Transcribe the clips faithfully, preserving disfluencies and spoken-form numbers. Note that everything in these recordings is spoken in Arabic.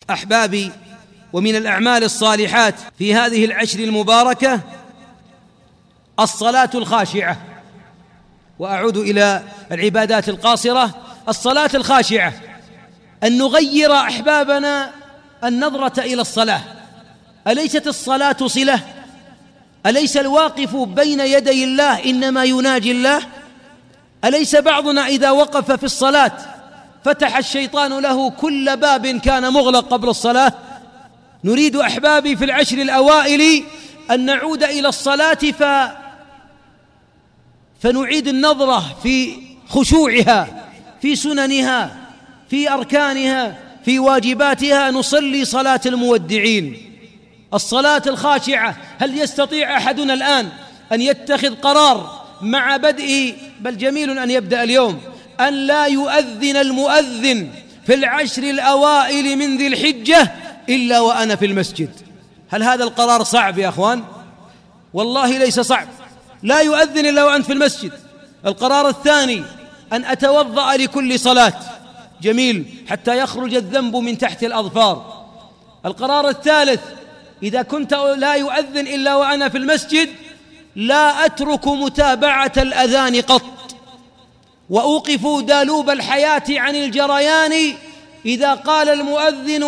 أحبابي، ومن الأعمال الصالحات في هذه العشر المباركة الصلاة الخاشعة. وأعود إلى العبادات القاصرة. الصلاة الخاشعة، أن نغير أحبابنا النظرة إلى الصلاة. أليست الصلاة صلة؟ أليس الواقف بين يدي الله إنما يناجي الله؟ أليس بعضنا إذا وقف في الصلاة فتح الشيطان له كل باب كان مغلق قبل الصلاة؟ نريد أحبابي في العشر الأوائل أن نعود إلى الصلاة ف... فنعيد النظرة في خشوعها، في سننها، في أركانها، في واجباتها. نصلي صلاة المودعين، الصلاة الخاشعة. هل يستطيع أحدنا الآن أن يتخذ قرار مع بدء، بل جميل أن يبدأ اليوم، أن لا يؤذن المؤذن في العشر الأوائل من ذي الحجة إلا وأنا في المسجد؟ هل هذا القرار صعب يا أخوان؟ والله ليس صعب. لا يؤذن إلا وأنت في المسجد. القرار الثاني أن أتوضأ لكل صلاة، جميل، حتى يخرج الذنب من تحت الأظفار. القرار الثالث، إذا كنت لا يؤذن إلا وأنا في المسجد لا أترك متابعة الأذان قط، وأوقف دالوب الحياة عن الجريان. إذا قال المؤذن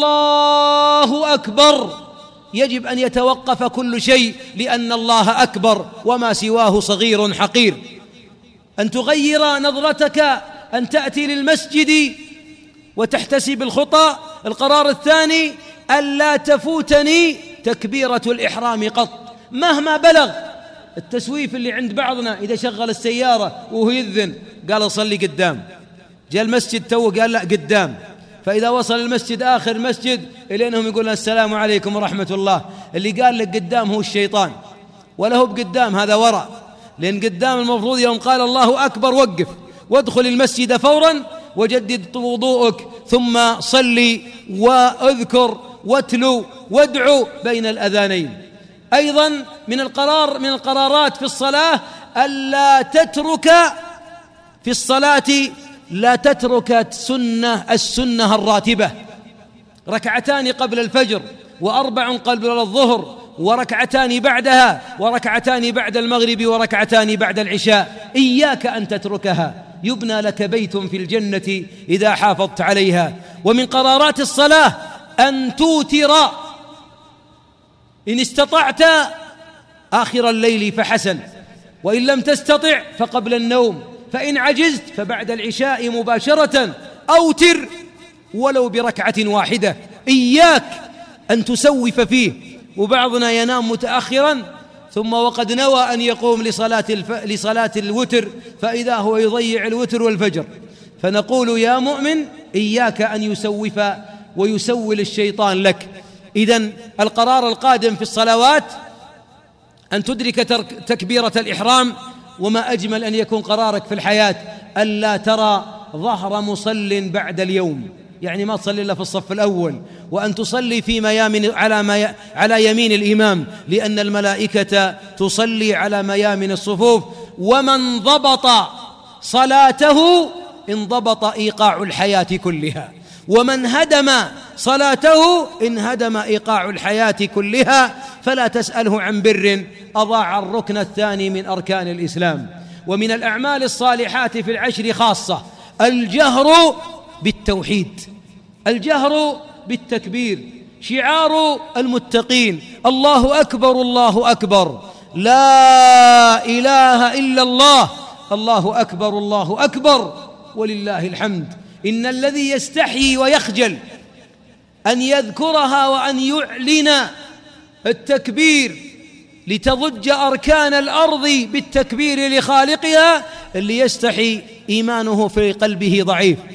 الله أكبر يجب أن يتوقف كل شيء، لأن الله أكبر وما سواه صغير حقير. أن تغير نظرتك، أن تأتي للمسجد وتحتسب الخطى. القرار الثاني ألا تفوتني تكبيرة الإحرام قط مهما بلغ. التسويف اللي عند بعضنا، إذا شغل السيارة وهو يذن قال صلي قدام، جاء المسجد تو قال لا قدام، فإذا وصل المسجد آخر مسجد إلينهم يقول السلام عليكم ورحمة الله. اللي قال لك قدام هو الشيطان، ولا هو بقدام، هذا وراء. لأن قدام المفروض يوم قال الله أكبر وقف وادخل المسجد فورا وجدد وضوءك، ثم صلي واذكر واتلو وادعو بين الأذانين. أيضا من القرار من القرارات في الصلاة ألا تترك في الصلاة لا تترك سنة السنة الراتبة، ركعتان قبل الفجر، وأربع قبل الظهر، وركعتان بعدها، وركعتان بعد المغرب، وركعتان بعد العشاء. إياك أن تتركها، يبنى لك بيت في الجنة إذا حافظت عليها. ومن قرارات الصلاة أن توتر، إن استطعت آخر الليل فحسن، وإن لم تستطع فقبل النوم، فإن عجزت فبعد العشاء مباشرة أوتر ولو بركعة واحدة. إياك أن تسوف فيه. وبعضنا ينام متأخرا ثم وقد نوى أن يقوم لصلاة, الف... لصلاة الوتر، فإذا هو يضيع الوتر والفجر. فنقول يا مؤمن إياك أن يسوف ويسول الشيطان لك. إذن القرار القادم في الصلوات أن تدرك تكبيرة الإحرام. وما أجمل أن يكون قرارك في الحياة ألا ترى ظهر مصل بعد اليوم، يعني ما تصلي إلا في الصف الأول، وأن تصلي في ميامن على, مي... على يمين الإمام، لأن الملائكة تصلي على ميامن الصفوف. ومن ضبط صلاته انضبط إيقاع الحياة كلها، ومن هدم صلاته انهدم إيقاع الحياة كلها. فلا تسأله عن بر أضاع الركن الثاني من أركان الإسلام. ومن الأعمال الصالحات في العشر خاصة الجهر بالتوحيد، الجهر بالتكبير، شعار المتقين الله أكبر الله أكبر، لا إله إلا الله، الله أكبر الله أكبر ولله الحمد. إن الذي يستحيي ويخجل أن يذكرها وأن يعلن التكبير لتضج أركان الأرض بالتكبير لخالقها، اللي يستحي إيمانه في قلبه ضعيف.